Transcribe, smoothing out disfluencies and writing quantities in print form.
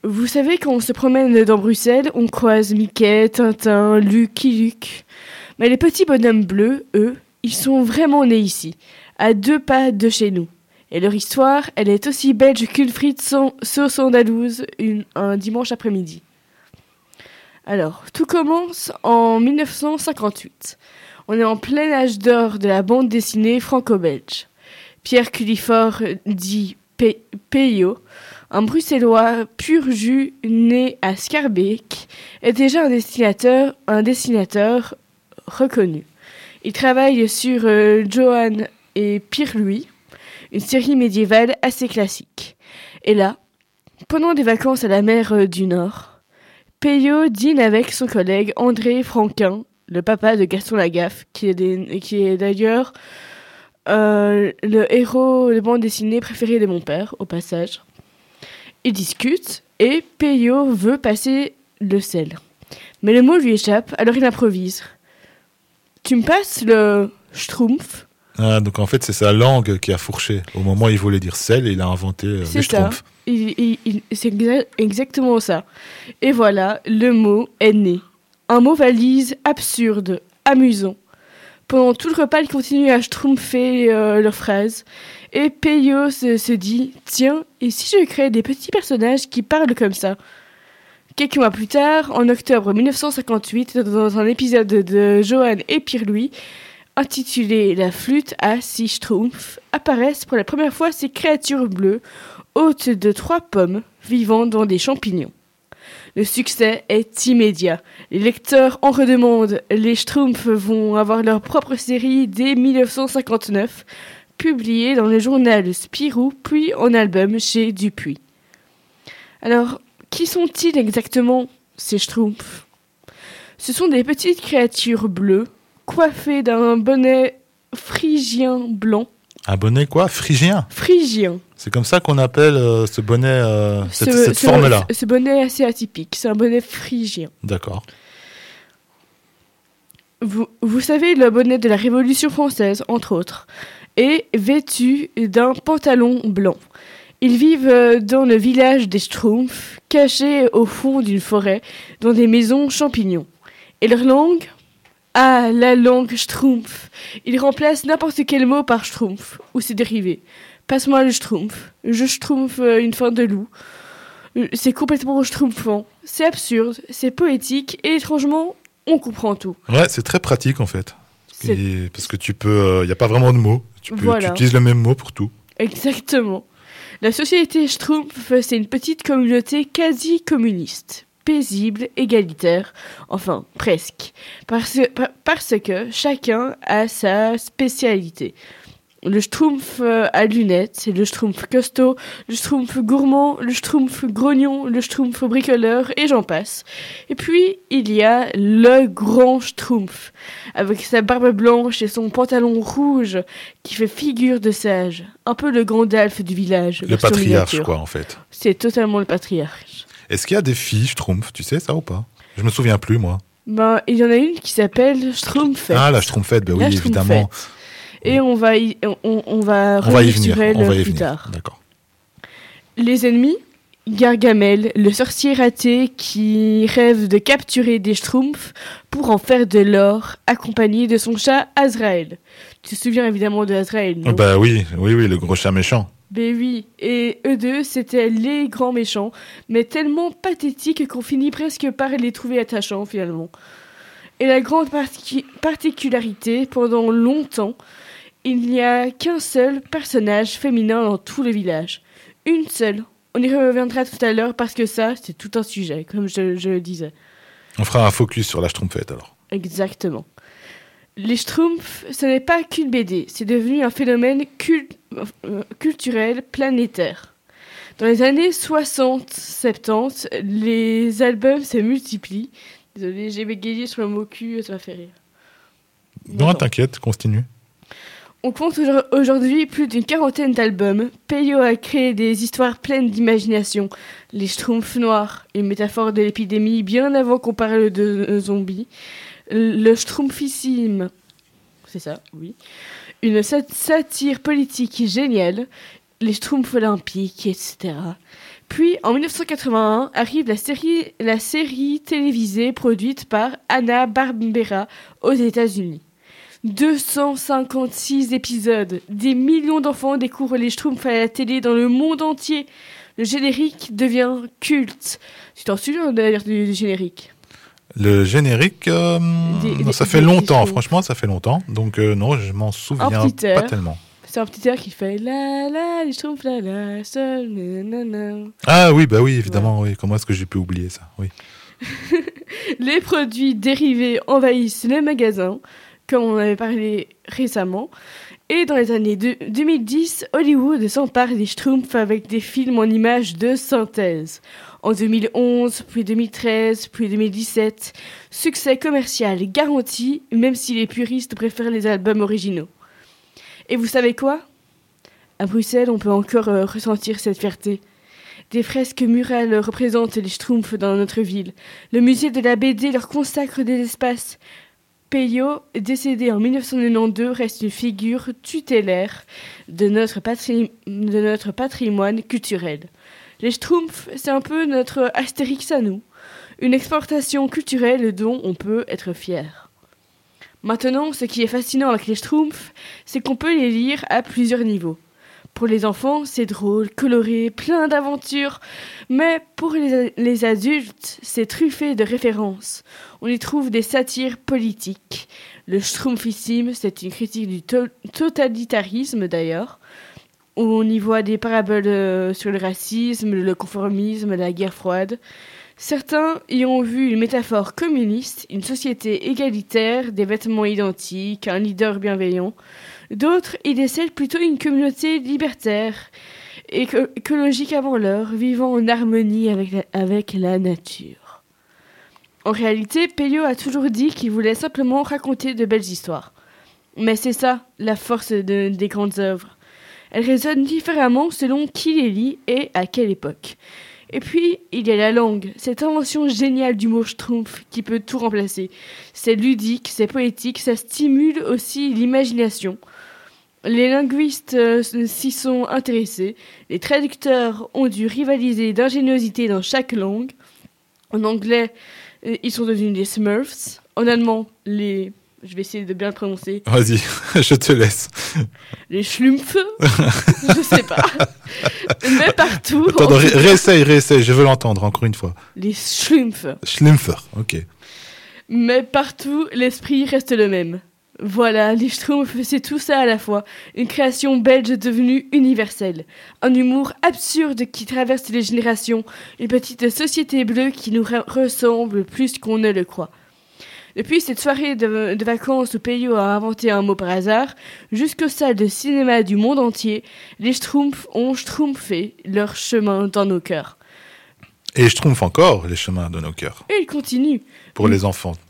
Vous savez, quand on se promène dans Bruxelles, on croise Mickey, Tintin, Lucky Luke. Mais les petits bonhommes bleus, eux, ils sont vraiment nés ici, à 2 pas de chez nous. Et leur histoire, elle est aussi belge qu'une frite sauce andalouse un dimanche après-midi. Alors, tout commence en 1958. On est en plein âge d'or de la bande dessinée franco-belge. Pierre Cullifort, dit Peyo, un bruxellois pur jus né à Schaerbeek, est déjà un dessinateur reconnu. Il travaille sur Johan et Pierre-Louis, une série médiévale assez classique. Et là, pendant des vacances à la mer du Nord, Peyo dîne avec son collègue André Franquin, le papa de Gaston Lagaffe, qui est d'ailleurs le héros de bande dessinée préféré de mon père, au passage. Ils discutent et Peyo veut passer le sel. Mais le mot lui échappe, alors il improvise. Tu me passes le schtroumpf ? Ah, donc en fait, c'est sa langue qui a fourché. Au moment où il voulait dire sel, il a inventé les schtroumpfs. C'est exactement ça. Et voilà, le mot est né. Un mot valise absurde, amusant. Pendant tout le repas, ils continuent à schtroumpfer leurs phrases. Et Peyo se dit, tiens, et si je créais des petits personnages qui parlent comme ça ? Quelques mois plus tard, en octobre 1958, dans un épisode de Johan et Pierre-Louis, intitulé « La flûte à 6 schtroumpfs », apparaissent pour la première fois ces créatures bleues, hôtes de 3 pommes, vivant dans des champignons. Le succès est immédiat. Les lecteurs en redemandent. Les Schtroumpfs vont avoir leur propre série dès 1959, publiée dans le journal Spirou, puis en album chez Dupuis. Alors, qui sont-ils exactement, ces Schtroumpfs ? Ce sont des petites créatures bleues, coiffées d'un bonnet phrygien blanc. Un bonnet quoi ? Phrygien ? Phrygien. C'est comme ça qu'on appelle ce bonnet, cette forme-là. Ce bonnet assez atypique, c'est un bonnet phrygien. D'accord. Vous savez, le bonnet de la Révolution française, entre autres, est vêtu d'un pantalon blanc. Ils vivent dans le village des Schtroumpfs, cachés au fond d'une forêt, dans des maisons champignons. Et leur langue ? Ah, la langue Schtroumpf. Ils remplacent n'importe quel mot par Schtroumpf, ou ses dérivés. Passe-moi le Schtroumpf. Je Schtroumpf une fin de loup. C'est complètement schtroumpfant. C'est absurde, c'est poétique, et étrangement, on comprend tout. Ouais, c'est très pratique en fait. Parce que tu peux... Il n'y a pas vraiment de mots. Tu utilises le même mot pour tout. Exactement. La société Schtroumpf, c'est une petite communauté quasi communiste, paisible, égalitaire, enfin presque, parce que chacun a sa spécialité. Le Schtroumpf à lunettes, le Schtroumpf costaud, le Schtroumpf gourmand, le Schtroumpf grognon, le Schtroumpf bricoleur, et j'en passe. Et puis, il y a le grand Schtroumpf, avec sa barbe blanche et son pantalon rouge, qui fait figure de sage. Un peu le Gandalf du village. Le patriarche, quoi, en fait. C'est totalement le patriarche. Est-ce qu'il y a des filles Schtroumpf, tu sais ça ou pas ? Je me souviens plus, moi. Ben, il y en a une qui s'appelle Schtroumpfette. Ah, la Schtroumpfette, ben oui, évidemment. Et on va revenir sur elle plus tard. D'accord. Les ennemis, Gargamel, le sorcier raté qui rêve de capturer des Schtroumpfs pour en faire de l'or, accompagné de son chat Azraël. Tu te souviens évidemment de Azraël, non ? Bah oui, le gros chat méchant. Ben oui, et eux deux, c'était les grands méchants, mais tellement pathétiques qu'on finit presque par les trouver attachants finalement. Et la grande particularité, pendant longtemps, il n'y a qu'un seul personnage féminin dans tout le village. Une seule. On y reviendra tout à l'heure parce que ça, c'est tout un sujet, comme je le disais. On fera un focus sur la Schtroumpfette alors. Exactement. Les Schtroumpfs, ce n'est pas qu'une BD, c'est devenu un phénomène culturel planétaire. Dans les années 60-70, les albums se multiplient. Désolée, j'ai bégayé sur le mot cul, ça m'a fait rire. Non, t'inquiète, continue. On compte aujourd'hui plus d'une 40aine d'albums. Peyo a créé des histoires pleines d'imagination. Les Schtroumpfs noirs, une métaphore de l'épidémie bien avant qu'on parle de zombies. Le Schtroumpfissime, c'est ça, oui. Une satire politique géniale. Les Schtroumpfs olympiques, etc. Puis, en 1981, arrive la série télévisée produite par Hanna-Barbera aux États-Unis. 256 épisodes. Des millions d'enfants découvrent les Schtroumpfs à la télé dans le monde entier. Le générique devient culte. Tu t'en souviens d'ailleurs du générique ? Le générique, ça fait longtemps, franchement, ça fait longtemps. Donc non, je m'en souviens pas tellement. C'est un petit air qui fait la la, les Schtroumpfs, la la, seul, nanana. Ah oui, bah oui, évidemment, oui. Comment est-ce que j'ai pu oublier ça ? Oui. Les produits dérivés envahissent les magasins, comme on avait parlé récemment. Et dans les années 2010, Hollywood s'empare des Schtroumpfs avec des films en images de synthèse. En 2011, puis 2013, puis 2017, succès commercial garanti, même si les puristes préfèrent les albums originaux. Et vous savez quoi ? À Bruxelles, on peut encore ressentir cette fierté. Des fresques murales représentent les Schtroumpfs dans notre ville. Le musée de la BD leur consacre des espaces. Peyo, décédé en 1992, reste une figure tutélaire de notre patrimoine culturel. Les Schtroumpfs, c'est un peu notre Astérix à nous, une exportation culturelle dont on peut être fier. Maintenant, ce qui est fascinant avec les Schtroumpfs, c'est qu'on peut les lire à plusieurs niveaux. Pour les enfants, c'est drôle, coloré, plein d'aventures. Mais pour les adultes, c'est truffé de références. On y trouve des satires politiques. Le Schtroumpfissime, c'est une critique du totalitarisme d'ailleurs. On y voit des paraboles sur le racisme, le conformisme, la guerre froide. Certains y ont vu une métaphore communiste, une société égalitaire, des vêtements identiques, un leader bienveillant. D'autres y décèlent plutôt une communauté libertaire, écologique avant l'heure, vivant en harmonie avec la nature. En réalité, Peyo a toujours dit qu'il voulait simplement raconter de belles histoires. Mais c'est ça, la force des grandes œuvres. Elles résonnent différemment selon qui les lit et à quelle époque. Et puis, il y a la langue, cette invention géniale du mot schtroumpf qui peut tout remplacer. C'est ludique, c'est poétique, ça stimule aussi l'imagination. Les linguistes s'y sont intéressés. Les traducteurs ont dû rivaliser d'ingéniosité dans chaque langue. En anglais, ils sont devenus des Smurfs. En allemand, je vais essayer de bien le prononcer. Vas-y, je te laisse. Les Schlumpf, je sais pas. Mais partout. Attends, réessaye, je veux l'entendre encore une fois. Les Schlumpf. Schlumpfer, ok. Mais partout, l'esprit reste le même. Voilà, les Schtroumpfs, c'est tout ça à la fois. Une création belge devenue universelle. Un humour absurde qui traverse les générations. Une petite société bleue qui nous ressemble plus qu'on ne le croit. Depuis cette soirée de vacances où Peyo a inventé un mot par hasard, jusqu'aux salles de cinéma du monde entier, les Schtroumpfs ont schtroumpfé leur chemin dans nos cœurs. Et Schtroumpf encore les chemins de nos cœurs. Et ils continuent. Pour les enfants.